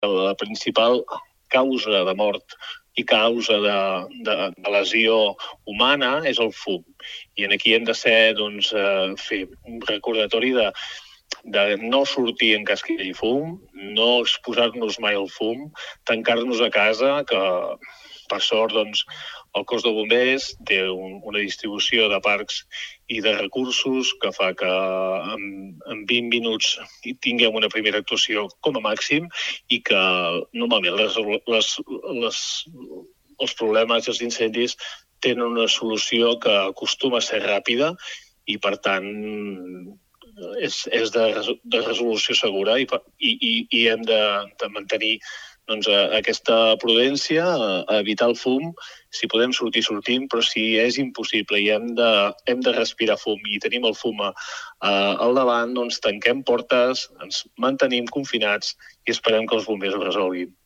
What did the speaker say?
la principal causa de mort i causa de lesió humana és el fum. I aquí hem de ser, fer un recordatori de no sortir en cas que hi hagi fum, no exposar-nos mai al fum, tancar-nos a casa, que per sort el cos de bombers té una distribució de parcs i de recursos que fa que en 20 minuts tinguem una primera actuació com a màxim i que normalment els problemes i els incendis tenen una solució que acostuma a ser ràpida i, per tant, és de resolució segura i hem de mantenir aquesta prudència, evitar el fum. Si podem sortir, sortim, però si és impossible i hem de respirar fum i tenim el fum al davant, tanquem portes, ens mantenim confinats i esperem que els bombers ho resolguin.